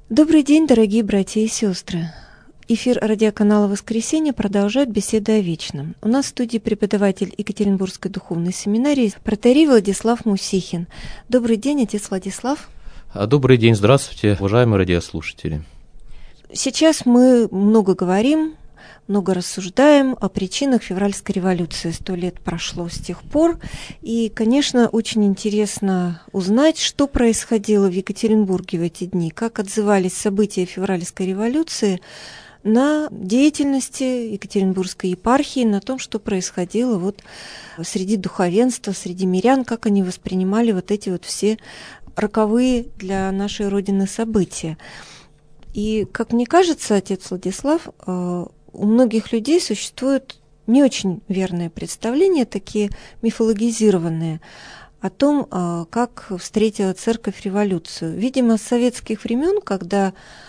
Добрый день, дорогие братья и сестры. Эфир радиоканала «Воскресенье» продолжает беседы о вечном. У нас в студии преподаватель Екатеринбургской духовной семинарии протоиерей Владислав Мусихин. Добрый день, отец Владислав. Добрый день, здравствуйте, уважаемые радиослушатели. Сейчас мы много говорим, много рассуждаем о причинах февральской революции. 100 лет прошло с тех пор. И, конечно, очень интересно узнать, что происходило в Екатеринбурге в эти дни, как отзывались события февральской революции на деятельности Екатеринбургской епархии, на том, что происходило вот среди духовенства, среди мирян, как они воспринимали вот эти вот все роковые для нашей Родины события. И, как мне кажется, отец Владислав, у многих людей существуют не очень верные представления, такие мифологизированные, о том, как встретила церковь революцию. Видимо, с советских времен, когда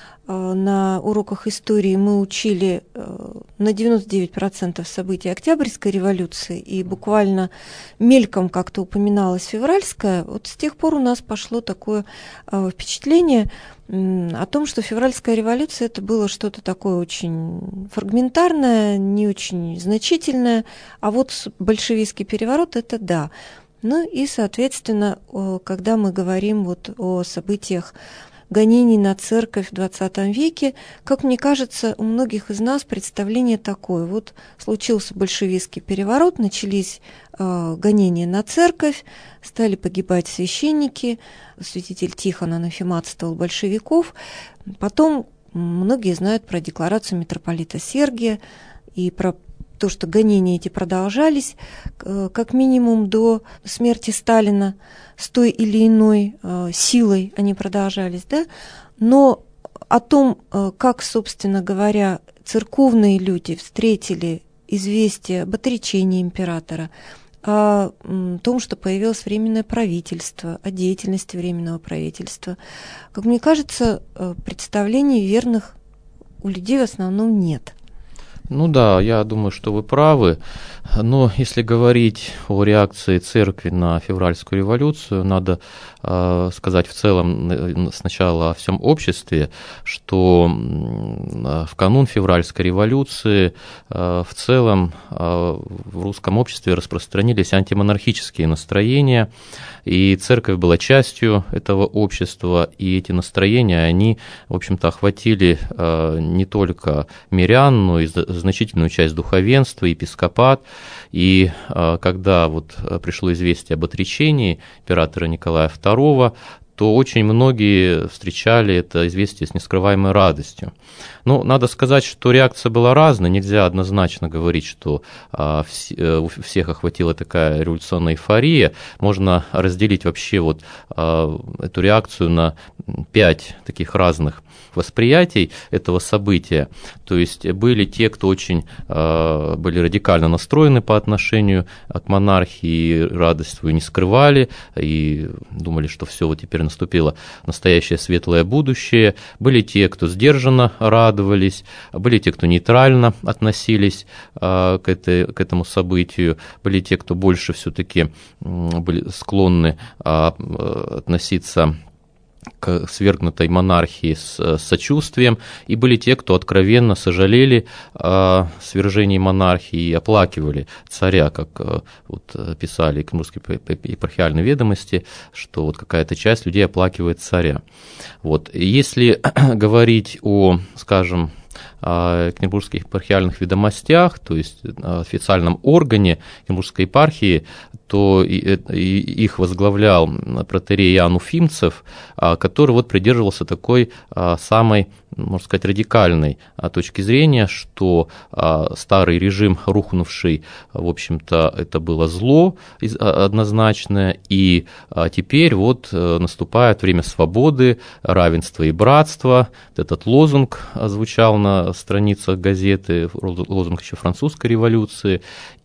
на уроках истории мы учили на 99% событий Октябрьской революции, и буквально мельком как-то упоминалась февральская, вот с тех пор у нас пошло такое впечатление о том, что февральская революция это было что-то такое очень фрагментарное, не очень значительное, а вот большевистский переворот это да. Ну и, соответственно, когда мы говорим вот о событиях гонений на церковь в XX веке, как мне кажется, у многих из нас представление такое. Вот случился большевистский переворот, начались гонения на церковь, стали погибать священники, святитель Тихон анафематствовал большевиков. Потом многие знают про декларацию митрополита Сергия и про то, что гонения эти продолжались как минимум до смерти Сталина, с той или иной силой они продолжались, да? Но о том, как, собственно говоря, церковные люди встретили известие об отречении императора, о том, что появилось временное правительство, о деятельности временного правительства, как мне кажется, представлений верных у людей в основном нет. Ну да, я думаю, что вы правы, но если говорить о реакции церкви на февральскую революцию, надо сказать в целом сначала о всем обществе, что в канун февральской революции в целом в русском обществе распространились антимонархические настроения, и церковь была частью этого общества, и эти настроения, они, в общем-то, охватили не только мирян, но и значительную часть духовенства, епископат. И когда вот пришло известие об отречении императора Николая II, то очень многие встречали это известие с нескрываемой радостью. Но надо сказать, что реакция была разная, нельзя однозначно говорить, что у всех охватила такая революционная эйфория. Можно разделить вообще вот эту реакцию на 5 таких разных восприятий этого события. То есть были те, кто очень были радикально настроены по отношению к монархии, радость свою не скрывали и думали, что все, вот теперь наступило настоящее светлое будущее. Были те, кто сдержанно радовались, были те, кто нейтрально относились к этому событию, были те, кто больше все-таки были склонны относиться к свергнутой монархии с сочувствием, и были те, кто откровенно сожалели о свержении монархии и оплакивали царя, как вот писали Екатеринбургские епархиальные ведомости, что вот какая-то часть людей оплакивает царя. Вот. Если говорить о, скажем, Екатеринбургских епархиальных ведомостях, то есть официальном органе Екатеринбургской епархии, то их возглавлял протоиерей Иоанн Уфимцев, который вот придерживался такой самой, можно сказать, радикальной точки зрения, что старый режим, рухнувший, в общем-то, это было зло однозначное, и теперь вот наступает время свободы, равенства и братства. Этот лозунг звучал на страницах газеты, лозунг еще французской революции,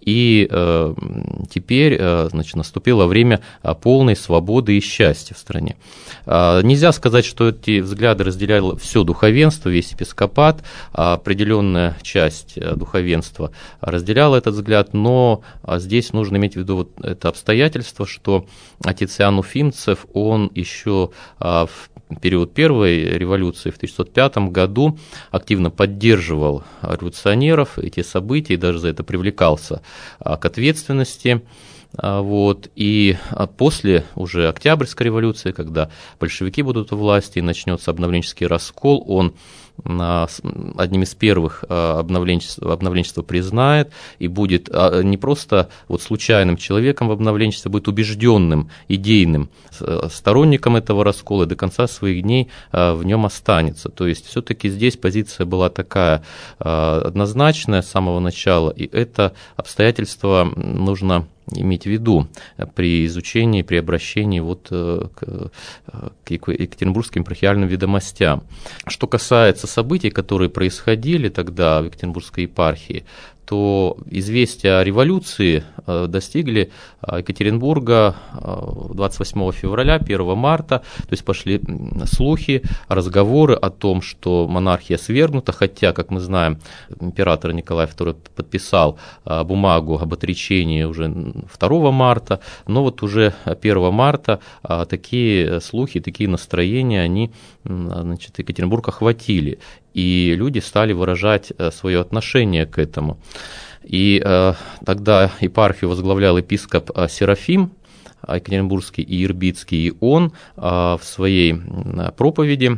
И теперь, значит, наступило время полной свободы и счастья в стране. Нельзя сказать, что эти взгляды разделяло все духовенство, весь епископат, определенная часть духовенства разделяла этот взгляд, но здесь нужно иметь в виду вот это обстоятельство, что отец Иоанн Уфимцев, он еще в период первой революции в 1905 году активно поддерживал революционеров, эти события, и даже за это привлекался к ответственности. Вот. И после уже Октябрьской революции, когда большевики будут у власти и начнется обновленческий раскол, он одним из первых обновленчество признает и будет не просто вот случайным человеком в обновленчестве, будет убежденным, идейным сторонником этого раскола и до конца своих дней в нем останется. То есть все-таки здесь позиция была такая однозначная с самого начала, и это обстоятельство нужно иметь в виду при изучении, при обращении вот к екатеринбургским епархиальным ведомостям. Что касается событий, которые происходили тогда в Екатеринбургской епархии, то известия о революции достигли Екатеринбурга 28 февраля, 1 марта, то есть пошли слухи, разговоры о том, что монархия свергнута, хотя, как мы знаем, император Николай II подписал бумагу об отречении уже 2 марта, но вот уже 1 марта такие слухи, такие настроения, они, значит, Екатеринбург охватили. И люди стали выражать свое отношение к этому. И тогда епархию возглавлял епископ Серафим Екатеринбургский и Ирбитский, и он в своей проповеди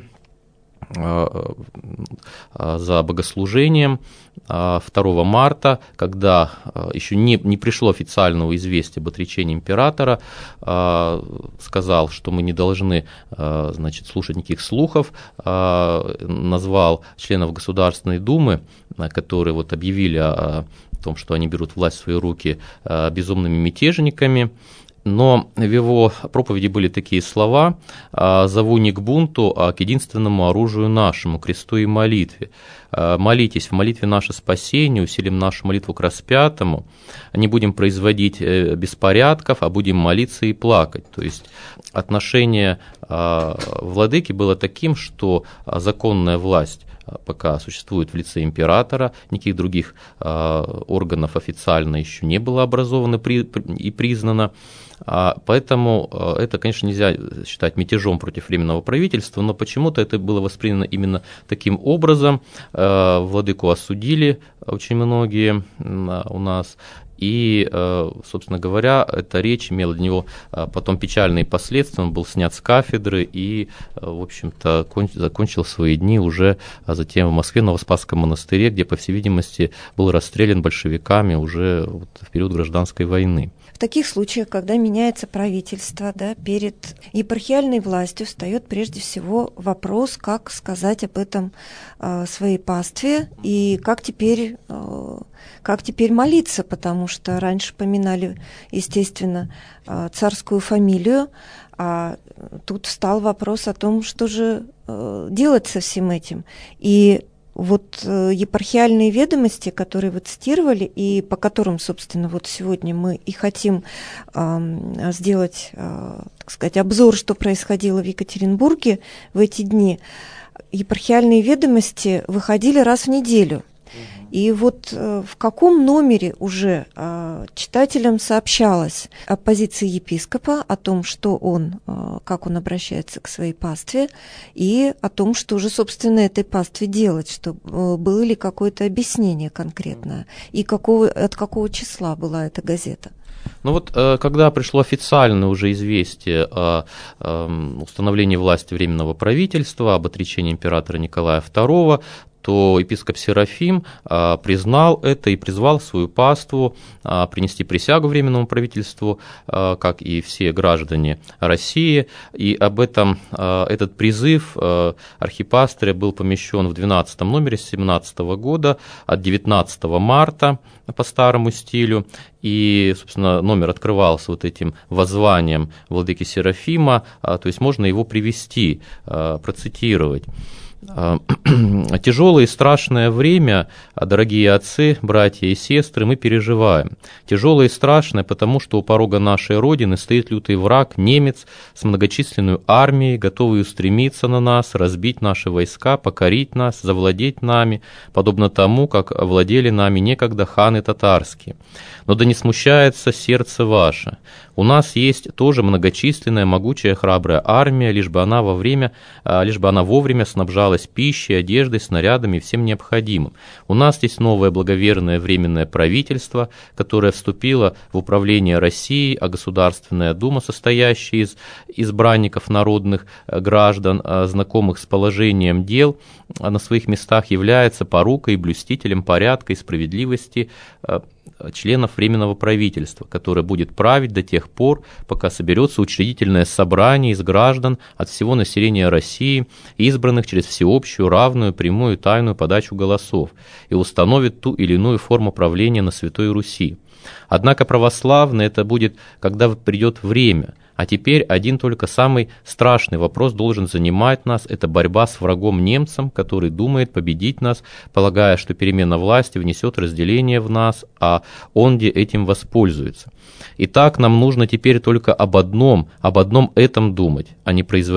за богослужением 2 марта, когда еще не пришло официального известия об отречении императора, сказал, что мы не должны, значит, слушать никаких слухов, назвал членов Государственной Думы, которые вот объявили о том, что они берут власть в свои руки, безумными мятежниками. Но в его проповеди были такие слова: «Зову не к бунту, а к единственному оружию нашему, кресту и молитве. Молитесь, в молитве наше спасение, усилим нашу молитву к распятому, не будем производить беспорядков, а будем молиться и плакать». То есть отношение владыки было таким, что законная власть пока существует в лице императора, никаких других органов официально еще не было образовано и признано. Поэтому это, конечно, нельзя считать мятежом против Временного правительства, но почему-то это было воспринято именно таким образом. Владыку осудили очень многие у нас. И, собственно говоря, эта речь имела для него потом печальные последствия. Он был снят с кафедры и, в общем-то, закончил свои дни уже затем в Москве, в Новоспасском монастыре, где, по всей видимости, был расстрелян большевиками уже в период гражданской войны. В таких случаях, когда меняется правительство, да, перед епархиальной властью встает прежде всего вопрос, как сказать об этом своей пастве и как теперь молиться, потому что раньше поминали, естественно, царскую фамилию, а тут встал вопрос о том, что же делать со всем этим. И вот епархиальные ведомости, которые вы цитировали, и по которым, собственно, вот сегодня мы и хотим сделать, так сказать, обзор, что происходило в Екатеринбурге в эти дни, епархиальные ведомости выходили раз в неделю. И вот в каком номере уже читателям сообщалось о позиции епископа, о том, что он, как он обращается к своей пастве, и о том, что же, собственно, этой пастве делать, что было ли какое-то объяснение конкретное, и от какого числа была эта газета? Ну вот, когда пришло официальное уже известие о установлении власти Временного правительства, об отречении императора Николая II, то епископ Серафим признал это и призвал свою паству принести присягу Временному правительству, как и все граждане России. И об этом этот призыв архипастыря был помещен в 12 номере 2017 года от 19 марта по старому стилю. И, собственно, номер открывался вот этим воззванием владыки Серафима, то есть можно его привести, процитировать. Тяжелое и страшное время, дорогие отцы, братья и сестры, мы переживаем. Тяжелое и страшное, потому что у порога нашей Родины стоит лютый враг, немец, с многочисленной армией, готовый устремиться на нас, разбить наши войска, покорить нас, завладеть нами, подобно тому, как владели нами некогда ханы татарские. Но да не смущается сердце ваше. У нас есть тоже многочисленная, могучая, храбрая армия, лишь бы она вовремя снабжалась пищей, одеждой, снарядами и всем необходимым. У нас есть новое благоверное временное правительство, которое вступило в управление Россией, а Государственная Дума, состоящая из избранников народных граждан, знакомых с положением дел, на своих местах является порукой и блюстителем порядка и справедливости членов Временного правительства, которое будет править до тех пор, пока соберется учредительное собрание из граждан от всего населения России, избранных через всеобщую, равную, прямую и тайную подачу голосов, и установит ту или иную форму правления на Святой Руси. Однако православное это будет, когда придет время. А теперь один только самый страшный вопрос должен занимать нас – это борьба с врагом немцем, который думает победить нас, полагая, что перемена власти внесет разделение в нас, а он-де этим воспользуется. Итак, нам нужно теперь только об одном этом думать, а не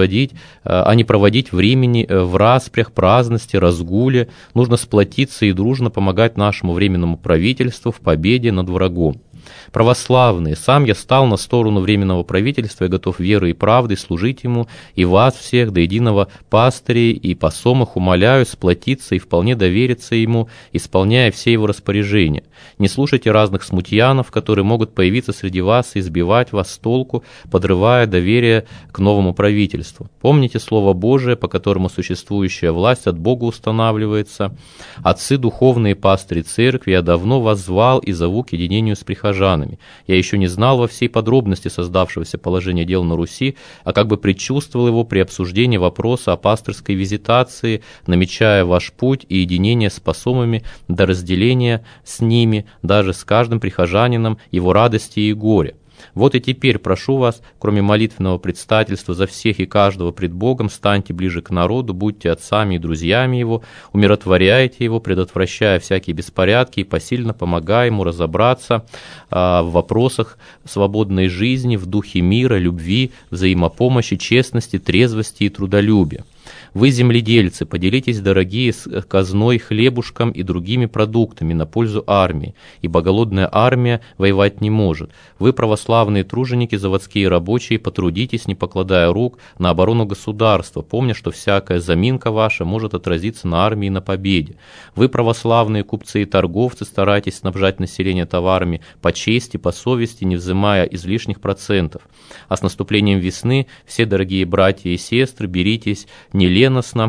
проводить времени в распрях, праздности, разгуле. Нужно сплотиться и дружно помогать нашему Временному правительству в победе над врагом. Православные, сам я стал на сторону Временного правительства и готов верой и правдой служить ему, и вас всех до единого пастырей и посомых умоляю сплотиться и вполне довериться ему, исполняя все его распоряжения. Не слушайте разных смутьянов, которые могут появиться среди вас и избивать вас с толку, подрывая доверие к новому правительству. Помните Слово Божие, по которому существующая власть от Бога устанавливается. Отцы духовные пастыри церкви, я давно вас звал и зову к единению с прихожанами. Я еще не знал во всей подробности создавшегося положения дел на Руси, а как бы предчувствовал его при обсуждении вопроса о пастырской визитации, намечая ваш путь и единение с посомами до разделения с ними, даже с каждым прихожанином его радости и горя. Вот и теперь прошу вас, кроме молитвенного предстательства за всех и каждого пред Богом, станьте ближе к народу, будьте отцами и друзьями его, умиротворяйте его, предотвращая всякие беспорядки и посильно помогая ему разобраться в вопросах свободной жизни, в духе мира, любви, взаимопомощи, честности, трезвости и трудолюбия. Вы, земледельцы, поделитесь, дорогие, с казной, хлебушком и другими продуктами на пользу армии, ибо голодная армия воевать не может. Вы, православные труженики, заводские рабочие, потрудитесь, не покладая рук, на оборону государства, помня, что всякая заминка ваша может отразиться на армии и на победе. Вы, православные купцы и торговцы, старайтесь снабжать население товарами по чести, по совести, не взимая излишних процентов. А с наступлением весны, все, дорогие братья и сестры, беритесь неленостно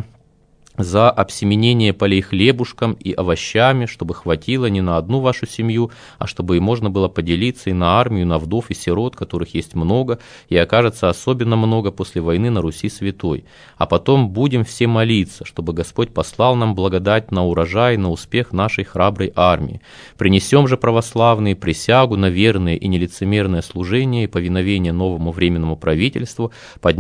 за обсеменение полей хлебушком и овощами, чтобы хватило не на одну вашу семью, а чтобы и можно было поделиться и на армию, на вдов и сирот, которых есть много, и окажется особенно много после войны на Руси Святой. А потом будем все молиться, чтобы Господь послал нам благодать на урожай, на успех нашей храброй армии. Принесем же, православные, присягу на верное и нелицемерное служение и повиновение новому Временному правительству,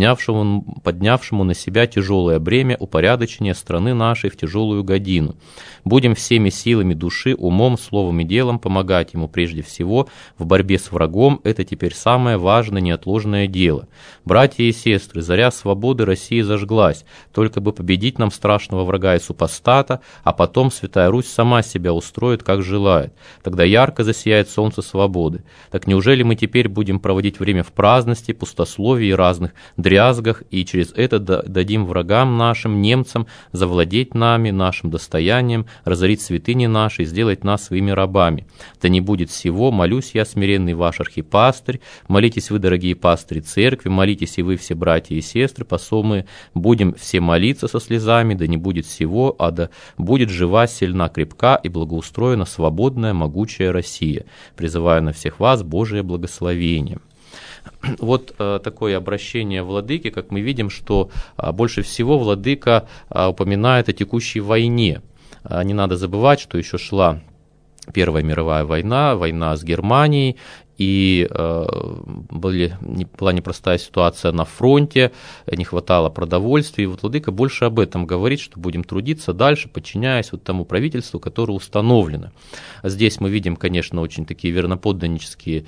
поднявшему на себя тяжелое бремя упорядочения страны нашей в тяжелую годину. Будем всеми силами души, умом, словом и делом помогать ему прежде всего в борьбе с врагом. Это теперь самое важное, неотложное дело. Братья и сестры, заря свободы России зажглась, только бы победить нам страшного врага и супостата, а потом Святая Русь сама себя устроит, как желает. Тогда ярко засияет солнце свободы. Так неужели мы теперь будем проводить время в праздности, пустословии и разных дрязгах, и через это дадим врагам нашим, немцам, завладеть нами, нашим достоянием, разорить святыни наши и сделать нас своими рабами? Да не будет всего, молюсь я, смиренный ваш архипастырь, молитесь вы, дорогие пастыри церкви, молитесь и вы, все братья и сестры, посомые, будем все молиться со слезами, да не будет всего, а да будет жива, сильна, крепка и благоустроена свободная, могучая Россия. Призываю на всех вас Божие благословение. Вот такое обращение владыки, как мы видим, что больше всего владыка упоминает о текущей войне. Не надо забывать, что еще шла Первая мировая война, война с Германией, и была непростая ситуация на фронте, не хватало продовольствия, и вот владыка больше об этом говорит, что будем трудиться дальше, подчиняясь вот тому правительству, которое установлено. Здесь мы видим, конечно, очень такие верноподданнические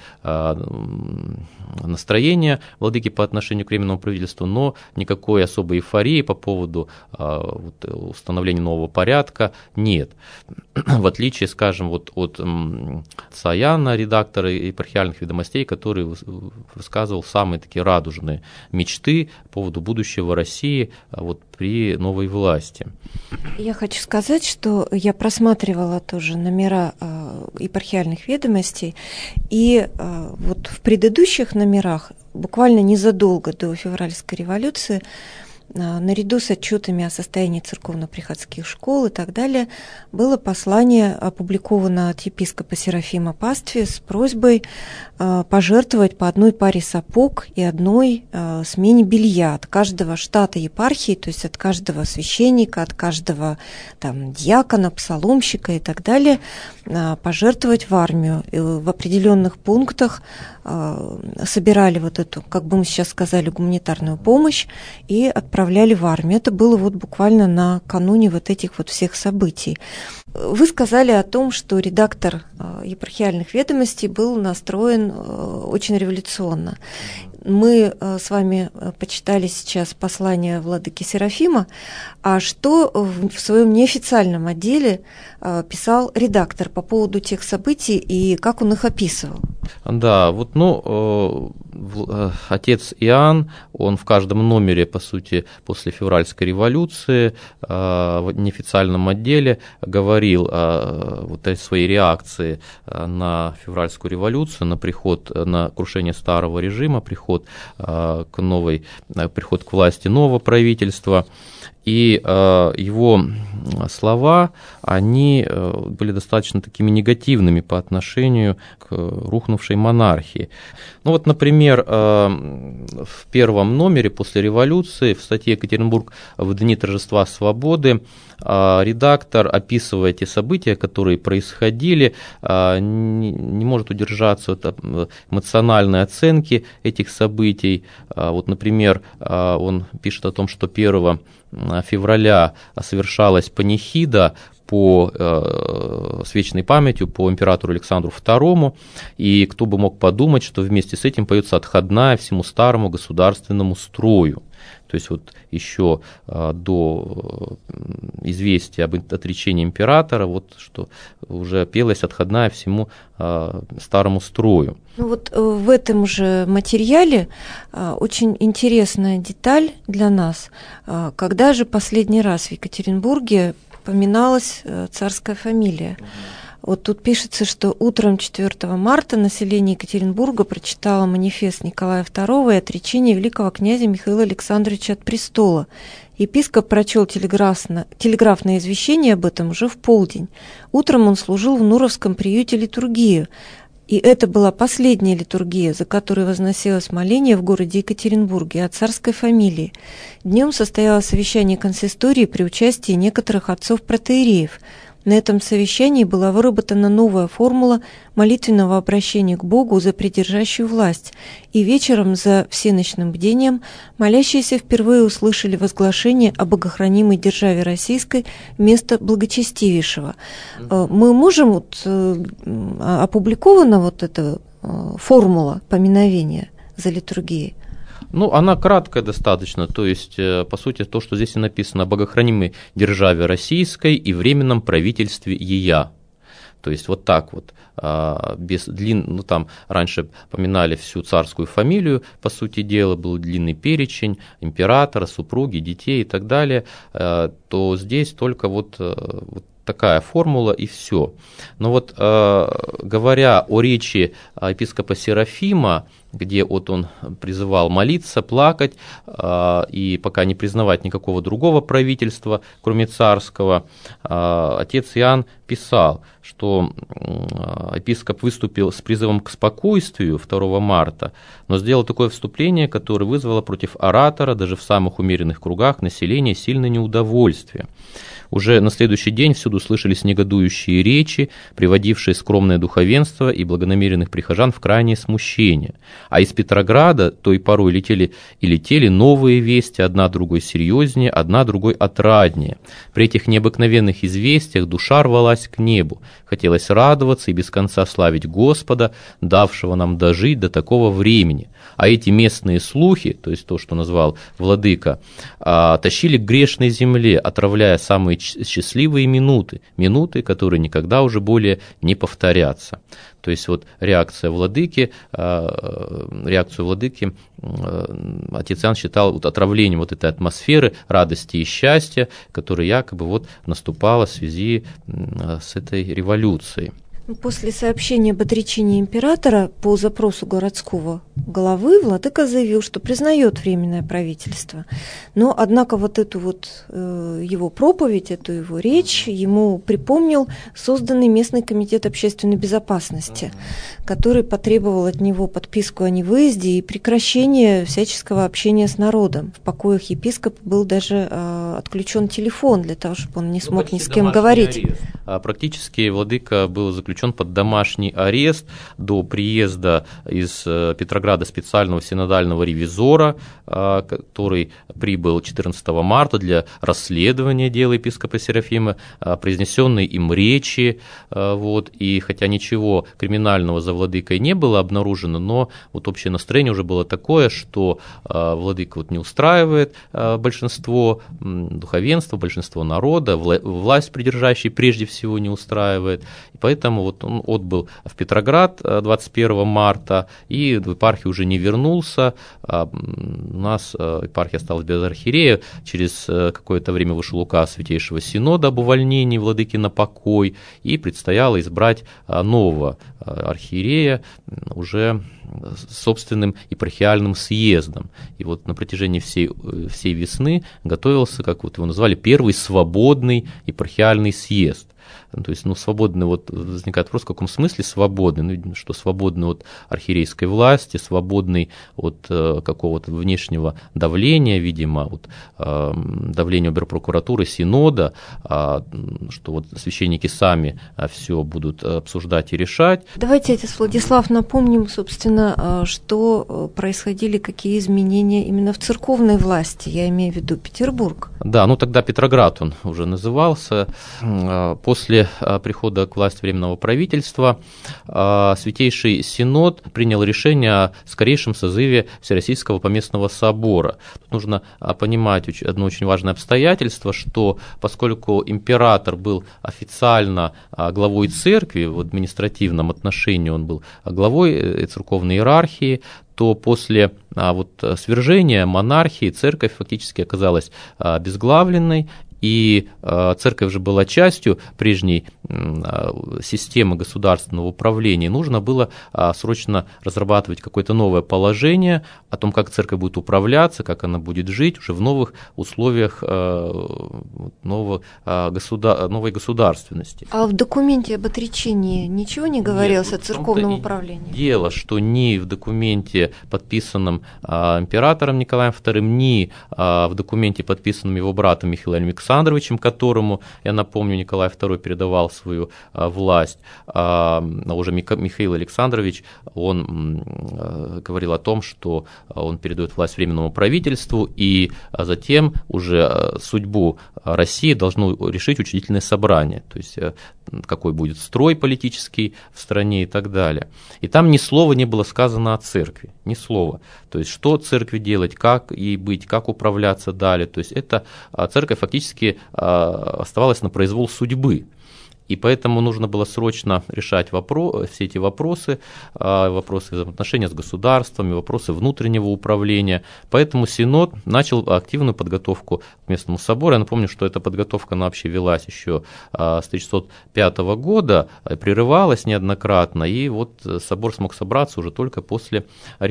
настроения владыки по отношению к Временному правительству, но никакой особой эйфории по поводу установления нового порядка нет. В отличие, скажем, вот от отца Иоанна, редактора епархиальных ведомостей, который высказывал самые такие радужные мечты по поводу будущего России вот при новой власти. Я хочу сказать, что я просматривала тоже номера епархиальных ведомостей, и вот в предыдущих номерах, буквально незадолго до февральской революции, наряду с отчетами о состоянии церковно-приходских школ и так далее, было послание, опубликовано от епископа Серафима Паствия с просьбой пожертвовать по одной паре сапог и одной смене белья от каждого штата епархии, то есть от каждого священника, от каждого диакона, псаломщика и так далее, пожертвовать в армию. И в определенных пунктах собирали вот эту, как бы мы сейчас сказали, гуманитарную помощь и отправляли в армию. Это было вот буквально накануне вот этих вот всех событий. Вы сказали о том, что редактор епархиальных ведомостей был настроен очень революционно. Мы с вами почитали сейчас послание владыки Серафима, а что в своем неофициальном отделе писал редактор по поводу тех событий и как он их описывал? Да, вот, отец Иоанн, он в каждом номере, по сути, после февральской революции в неофициальном отделе говорил вот о своей реакции на февральскую революцию, на приход, на крушение старого режима, приход к власти нового правительства. И его слова, они были достаточно такими негативными по отношению к рухнувшей монархии. Ну вот, например, в первом номере после революции в статье «Екатеринбург в дни торжества свободы» редактор, описывая те события, которые происходили, не может удержаться от эмоциональной оценки этих событий. Вот, например, он пишет о том, что 1 февраля совершалась панихида с вечной памятью по императору Александру II, и кто бы мог подумать, что вместе с этим поется отходная всему старому государственному строю. То есть вот еще до известия об отречении императора, вот что уже пелась отходная всему старому строю. Ну вот в этом же материале очень интересная деталь для нас. Когда же последний раз в Екатеринбурге поминалась царская фамилия? Вот тут пишется, что утром 4 марта население Екатеринбурга прочитало манифест Николая II и отречение великого князя Михаила Александровича от престола. Епископ прочел телеграфное извещение об этом уже в полдень. Утром он служил в Нуровском приюте литургию. И это была последняя литургия, за которой возносилось моление в городе Екатеринбурге о царской фамилии. Днем состоялось совещание консистории при участии некоторых отцов-протоиереев. На этом совещании была выработана новая формула молитвенного обращения к Богу за придержащую власть, и вечером за всеночным бдением молящиеся впервые услышали возглашение о богохранимой державе российской вместо благочестивейшего. Мы можем, опубликована вот эта формула поминовения за литургией? Ну, она краткая достаточно, то есть, по сути, то, что здесь и написано: «О богохранимой державе российской и временном правительстве ея». То есть, вот так вот, без там раньше поминали всю царскую фамилию, по сути дела, был длинный перечень императора, супруги, детей и так далее, то здесь только вот такая формула и все. Но вот говоря о речи епископа Серафима, где вот он призывал молиться, плакать и пока не признавать никакого другого правительства, кроме царского, отец Иоанн писал, что епископ выступил с призывом к спокойствию 2 марта, но сделал такое вступление, которое вызвало против оратора даже в самых умеренных кругах населения сильное неудовольствие. Уже на следующий день всюду слышались негодующие речи, приводившие скромное духовенство и благонамеренных прихожан в крайнее смущение. А из Петрограда то и порой летели новые вести, одна другой серьезнее, одна другой отраднее. При этих необыкновенных известиях душа рвалась к небу. Хотелось радоваться и без конца славить Господа, давшего нам дожить до такого времени. А эти местные слухи, то есть то, что назвал владыка, тащили к грешной земле, отравляя самые счастливые минуты, которые никогда уже более не повторятся. То есть вот реакцию владыки отец Иоанн считал вот отравлением вот этой атмосферы радости и счастья, которая якобы вот наступала в связи с этой революцией. После сообщения об отречении императора по запросу городского главы владыка заявил, что признает Временное правительство. Но, однако, вот эту вот его проповедь, эту его речь ему припомнил созданный местный комитет общественной безопасности, который потребовал от него подписку о невыезде и прекращение всяческого общения с народом. В покоях епископа был даже отключен телефон для того, чтобы он не смог ни с кем говорить. Практически владыка был заключен под домашний арест до приезда из Петрограда специального синодального ревизора, который прибыл 14 марта для расследования дела епископа Серафима, произнесенные им речи, и хотя ничего криминального за владыкой не было обнаружено, но вот общее настроение уже было такое, что владыка не устраивает большинство духовенства, большинство народа, власть придержащей прежде всего не устраивает, и поэтому он отбыл в Петроград 21 марта и в епархию уже не вернулся. У нас епархия осталась без архиерея. Через какое-то время вышел указ Святейшего Синода об увольнении владыки на покой, и предстояло избрать нового архиерея уже собственным епархиальным съездом. И вот на протяжении всей весны готовился, как вот его назвали, первый свободный епархиальный съезд. То есть, свободный, возникает вопрос, в каком смысле свободный? Видно, что свободный от архиерейской власти, свободный от какого-то внешнего давления, видимо, от давления оберпрокуратуры, синода, что священники сами все будут обсуждать и решать. Давайте, отец Владислав, напомним, собственно, что происходили, какие изменения именно в церковной власти, я имею в виду Петербург. Да, тогда Петроград он уже назывался. После прихода к власти Временного правительства Святейший Синод принял решение о скорейшем созыве Всероссийского поместного собора. Тут нужно понимать одно очень важное обстоятельство, что поскольку император был официально главой церкви, в административном отношении он был главой церковной иерархии, то после свержения монархии церковь фактически оказалась обезглавленной, и церковь же была частью прежней системы государственного управления. Нужно было срочно разрабатывать какое-то новое положение о том, как церковь будет управляться, как она будет жить уже в новых условиях новой государственности. А в документе об отречении ничего не говорилось о церковном управлении? Дело, что ни в документе, подписанном императором Николаем II, ни в документе, подписанном его братом Михаилом Александровичем, которому, я напомню, Николай II передавал свою власть, уже Михаил Александрович, он говорил о том, что он передает власть Временному правительству, и затем уже судьбу России должно решить учредительное собрание, то есть какой будет строй политический в стране и так далее. И там ни слова не было сказано о церкви, ни слова. То есть что церкви делать, как ей быть, как управляться далее. То есть эта церковь фактически оставалась на произвол судьбы. И поэтому нужно было срочно решать все эти вопросы взаимоотношения с государством, вопросы внутреннего управления. Поэтому Синод начал активную подготовку к местному собору. Я напомню, что эта подготовка вообще велась еще с 1905 года, прерывалась неоднократно, и собор смог собраться уже только после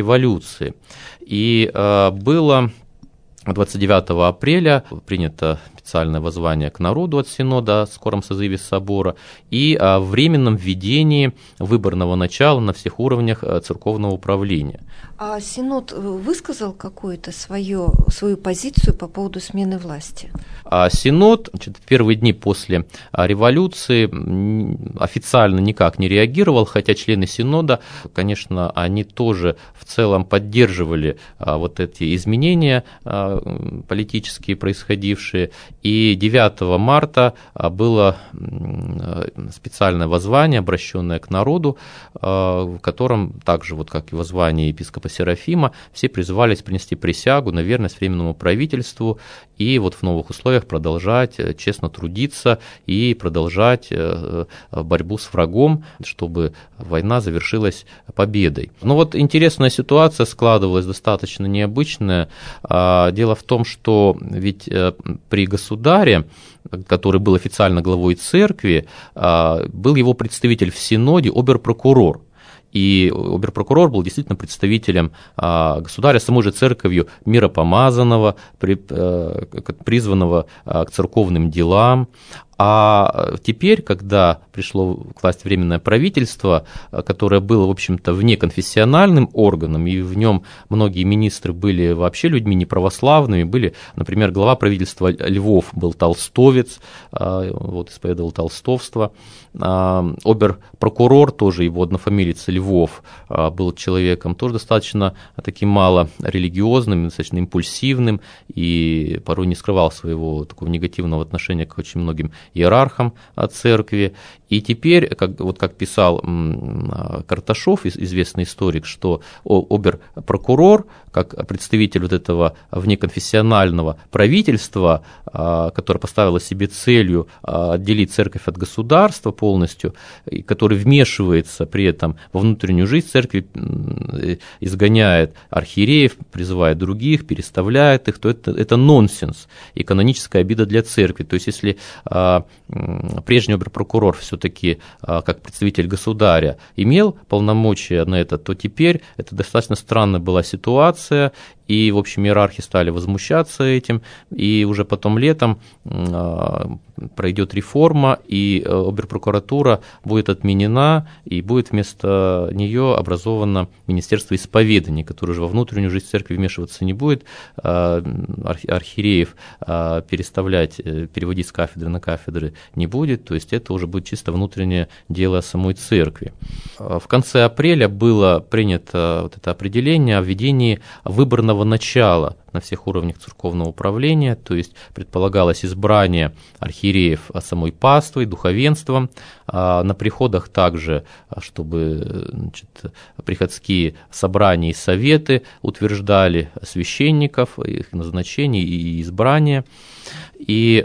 революции. И было 29 апреля принято специальное воззвание к народу от Синода о скором созыве собора и о временном введении выборного начала на всех уровнях церковного управления. А Синод высказал какую-то свою позицию по поводу смены власти? Синод в первые дни после революции официально никак не реагировал, хотя члены Синода, конечно, они тоже в целом поддерживали вот эти изменения политические происходившие. И 9 марта было специальное воззвание, обращенное к народу, в котором также, вот как и воззвание епископа Серафима, все призывались принести присягу на верность Временному правительству и вот в новых условиях продолжать честно трудиться и продолжать борьбу с врагом, чтобы война завершилась победой. Но вот интересная ситуация складывалась, достаточно необычная. Дело в том, что ведь при государе, который был официально главой церкви, был его представитель в Синоде, обер-прокурор. И обер-прокурор был действительно представителем государя, самой же церковью миропомазанного, призванного к церковным делам. А теперь, когда пришло к власти Временное правительство, которое было, в общем-то, внеконфессиональным органом, и в нем многие министры были вообще людьми неправославными, были, например, глава правительства Львов был толстовец, вот, исповедовал толстовство, обер-прокурор, тоже его однофамилец Львов, был человеком тоже достаточно таким мало религиозным, достаточно импульсивным, и порой не скрывал своего такого негативного отношения к очень многим иерархам церкви. И теперь, как писал Карташов, известный историк, что обер-прокурор, как представитель вот этого внеконфессионального правительства, которое поставило себе целью отделить церковь от государства полностью, и который вмешивается при этом во внутреннюю жизнь церкви, изгоняет архиереев, призывает других, переставляет их, то это нонсенс и каноническая обида для церкви. То есть, если прежний обер-прокурор все-таки, как представитель государя, имел полномочия на это, то теперь это достаточно странная была ситуация, и, в общем, иерархи стали возмущаться этим, и уже потом летом пройдет реформа, и обер-прокуратура будет отменена, и будет вместо нее образовано Министерство исповедания, которое уже во внутреннюю жизнь церкви вмешиваться не будет, архиереев переставлять, переводить с кафедры на кафедры не будет, то есть это уже будет чисто внутреннее дело самой церкви. В конце апреля было принято вот это определение о введении выборного начала на всех уровнях церковного управления, то есть предполагалось избрание архиереев самой паствой, духовенством, на приходах также, чтобы приходские собрания и советы утверждали священников, их назначение и избрание. И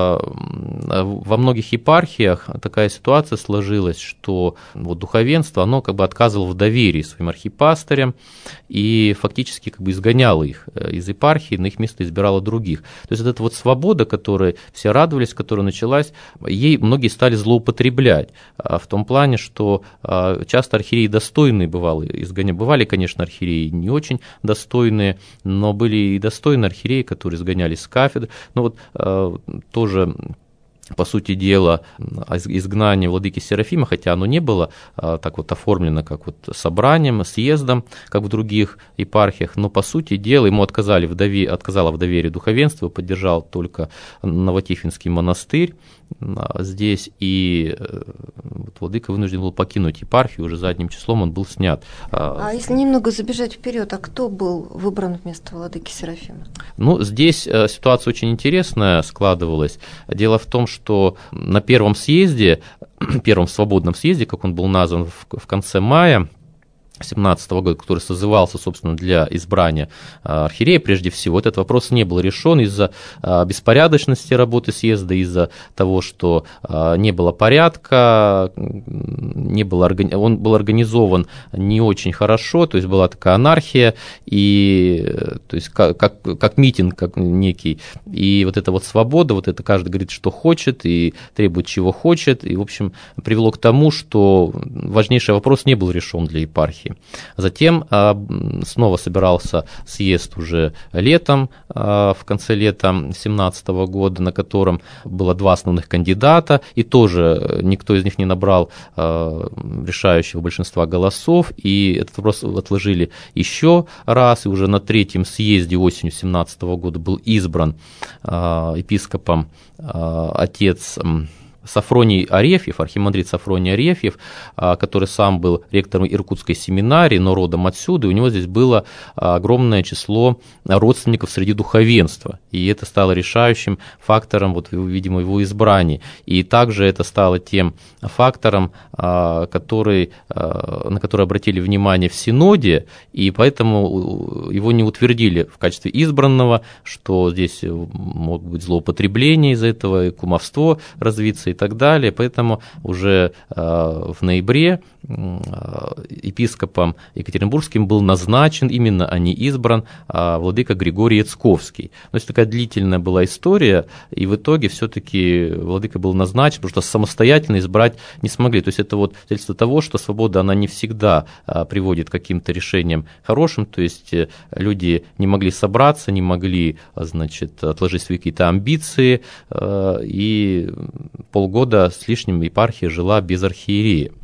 во многих епархиях такая ситуация сложилась, что вот духовенство, оно как бы отказывало в доверии своим архипастырям и фактически как бы изгоняло их из епархии, на их место избирало других. То есть эта вот свобода, которой все радовались, которая началась, ей многие стали злоупотреблять в том плане, что часто архиереи достойные бывали, конечно, архиереи не очень достойные, но были и достойные архиереи, которые изгонялись с кафедр. Но вот тоже, по сути дела, изгнание владыки Серафима, хотя оно не было так вот оформлено, как вот собранием, съездом, как в других епархиях, но, по сути дела, ему отказало в доверии духовенство, поддержал только Новотихвинский монастырь здесь, и владыка вынужден был покинуть епархию, уже задним числом он был снят. А если немного забежать вперед, а кто был выбран вместо владыки Серафима? Ну, здесь ситуация очень интересная складывалась. Дело в том, что на первом свободном съезде, как он был назван в конце мая 2017 года, который созывался, собственно, для избрания архиерея, прежде всего, этот вопрос не был решен из-за беспорядочности работы съезда, из-за того, что не было порядка, он был организован не очень хорошо, то есть была такая анархия, и, то есть как митинг как некий, и вот эта вот свобода, вот это каждый говорит, что хочет, и требует, чего хочет, и, в общем, привело к тому, что важнейший вопрос не был решен для епархии. епархии. Затем снова собирался съезд уже летом, в конце лета 2017 года, на котором было 2 основных кандидата, и тоже никто из них не набрал решающего большинства голосов, и этот вопрос отложили еще раз, и уже на 3-м съезде осенью 2017 года был избран епископом отец Сафроний Арефьев, архимандрит Сафроний Арефьев, который сам был ректором Иркутской семинарии, но родом отсюда, и у него здесь было огромное число родственников среди духовенства, и это стало решающим фактором, вот, видимо, его избрания. И также это стало тем фактором, на который обратили внимание в Синоде, и поэтому его не утвердили в качестве избранного, что здесь могут быть злоупотребления из-за этого, и кумовство развиться, и так далее. Поэтому уже в ноябре епископом Екатеринбургским был назначен, именно, а не избран, владыка Григорий Яцковский. То есть такая длительная была история, и в итоге все-таки владыка был назначен, потому что самостоятельно избрать не смогли. То есть это вот свидетельство того, что свобода, она не всегда приводит к каким-то решениям хорошим, то есть люди не могли собраться, не могли, значит, отложить свои какие-то амбиции, и полгода с лишним епархия жила без архиерея.